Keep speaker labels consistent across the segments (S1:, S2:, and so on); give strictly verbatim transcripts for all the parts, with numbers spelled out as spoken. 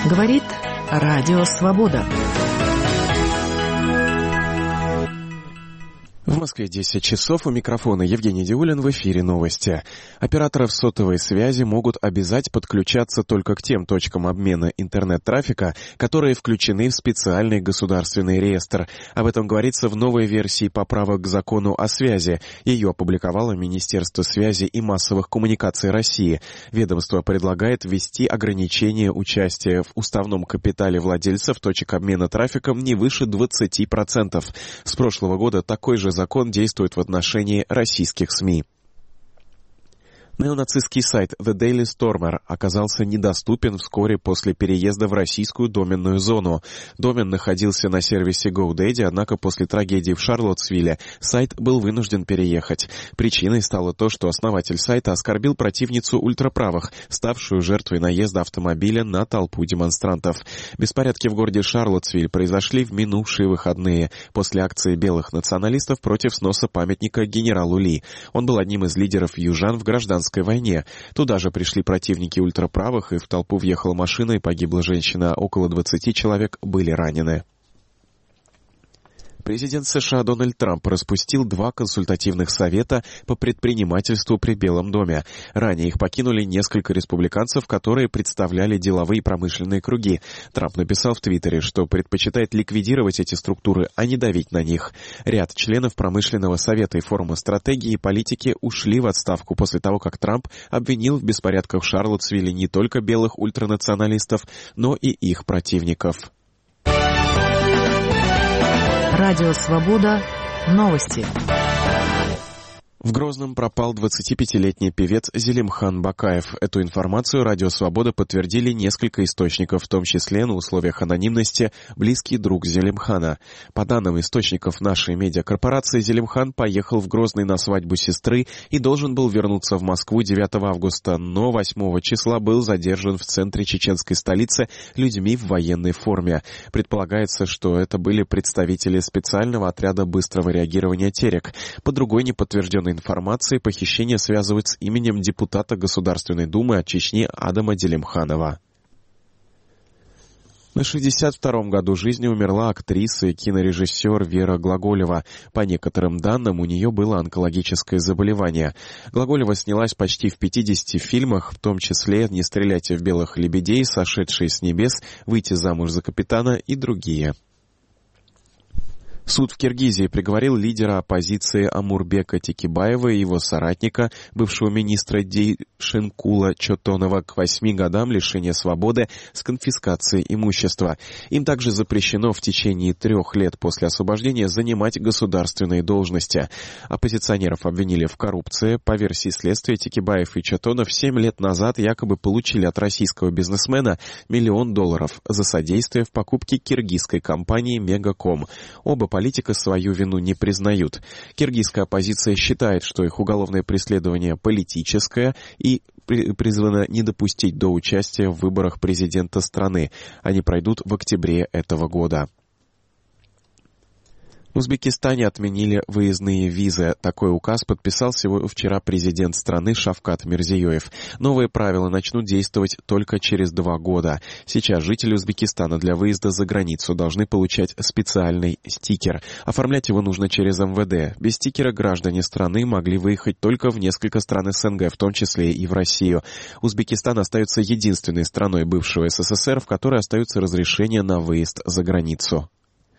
S1: Говорит Радио Свобода.
S2: В Москве десять часов, у микрофона Евгений Диулин, в эфире новости. Операторов сотовой связи могут обязать подключаться только к тем точкам обмена интернет-трафика, которые включены в специальный государственный реестр. Об этом говорится в новой версии поправок к закону о связи. Ее опубликовало Министерство связи и массовых коммуникаций России. Ведомство предлагает ввести ограничение участия в уставном капитале владельцев точек обмена трафиком не выше двадцати процентов. С прошлого года такой же закон действует в отношении российских СМИ. Неонацистский сайт The Daily Stormer оказался недоступен вскоре после переезда в российскую доменную зону. Домен находился на сервисе GoDaddy, однако после трагедии в Шарлоттсвилле сайт был вынужден переехать. Причиной стало то, что основатель сайта оскорбил противницу ультраправых, ставшую жертвой наезда автомобиля на толпу демонстрантов. Беспорядки в городе Шарлоттсвилл произошли в минувшие выходные после акции белых националистов против сноса памятника генералу Ли. Он был одним из лидеров южан в гражданской войне. Туда же пришли противники ультраправых, и в толпу въехала машина, и погибла женщина. Около двадцати человек были ранены. Президент США Дональд Трамп распустил два консультативных совета по предпринимательству при Белом доме. Ранее их покинули несколько республиканцев, которые представляли деловые и промышленные круги. Трамп написал в Твиттере, что предпочитает ликвидировать эти структуры, а не давить на них. Ряд членов промышленного совета и форума стратегии и политики ушли в отставку после того, как Трамп обвинил в беспорядках в Шарлоттсвилле не только белых ультранационалистов, но и их противников.
S1: Радио Свобода. Новости.
S2: В Грозном пропал двадцатипятилетний певец Зелимхан Бакаев. Эту информацию Радио Свобода подтвердили несколько источников, в том числе на условиях анонимности близкий друг Зелимхана. По данным источников нашей медиакорпорации, Зелимхан поехал в Грозный на свадьбу сестры и должен был вернуться в Москву девятого августа, но восьмого числа был задержан в центре чеченской столицы людьми в военной форме. Предполагается, что это были представители специального отряда быстрого реагирования «Терек». По другой неподтвержденной информации, похищение связывают с именем депутата Государственной Думы от Чечни Адама Делимханова. На шестьдесят втором году жизни умерла актриса и кинорежиссер Вера Глаголева. По некоторым данным, у нее было онкологическое заболевание. Глаголева снялась почти в пятидесяти фильмах, в том числе «Не стреляйте в белых лебедей», «Сошедшие с небес», «Выйти замуж за капитана» и другие. Суд в Киргизии приговорил лидера оппозиции Амурбека Текебаева и его соратника, бывшего министра Дейшенкула Чотонова, к восьми годам лишения свободы с конфискацией имущества. Им также запрещено в течение трех лет после освобождения занимать государственные должности. Оппозиционеров обвинили в коррупции. По версии следствия, Текебаев и Чотонов семь лет назад якобы получили от российского бизнесмена миллион долларов за содействие в покупке киргизской компании «Мегаком». Оба политика свою вину не признают. Киргизская оппозиция считает, что их уголовное преследование политическое и призвано не допустить до участия в выборах президента страны. Они пройдут в октябре этого года. В Узбекистане отменили выездные визы. Такой указ подписал всего вчера президент страны Шавкат Мирзиёев. Новые правила начнут действовать только через два года. Сейчас жители Узбекистана для выезда за границу должны получать специальный стикер. Оформлять его нужно через эм вэ дэ. Без стикера граждане страны могли выехать только в несколько стран эс эн гэ, в том числе и в Россию. Узбекистан остается единственной страной бывшего эс эс эс эр, в которой остаются разрешения на выезд за границу.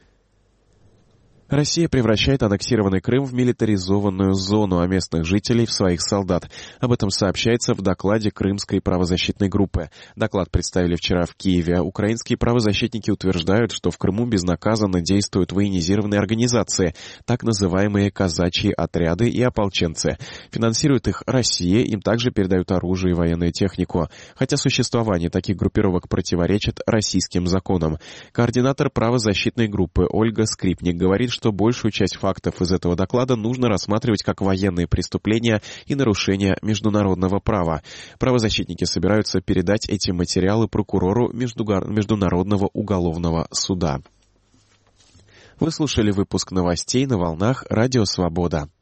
S2: Россия превращает аннексированный Крым в милитаризованную зону, а местных жителей в своих солдат. Об этом сообщается в докладе Крымской правозащитной группы. Доклад представили вчера в Киеве. Украинские правозащитники утверждают, что в Крыму безнаказанно действуют военизированные организации, так называемые казачьи отряды и ополченцы. Финансирует их Россия, им также передают оружие и военную технику. Хотя существование таких группировок противоречит российским законам. Координатор правозащитной группы Ольга Скрипник говорит, что что большую часть фактов из этого доклада нужно рассматривать как военные преступления и нарушения международного права. Правозащитники собираются передать эти материалы прокурору Международного уголовного суда. Вы слушали выпуск новостей на волнах Радио Свобода.